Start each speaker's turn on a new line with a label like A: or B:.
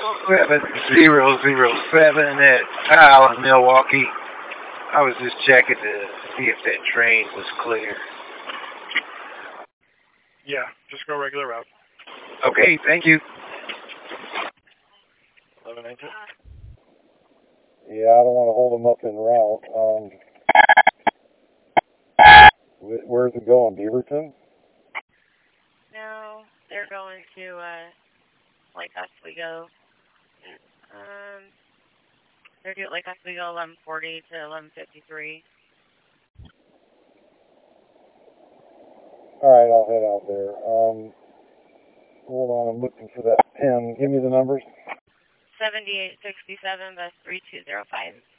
A: 7007 at Kyle in Milwaukee. I was just checking to see if that train was clear.
B: Yeah, just go regular route.
A: Okay, thank you.
B: 1119.
C: Yeah, I don't want to hold them up en route. Where's it going, Beaverton?
D: No, they're going to Lake Oswego. They're doing Lake Oswego 1140 to 1153.
C: All right, I'll head out there. Hold on, I'm looking for that pen. Give me the numbers.
D: 7867, bus 3205.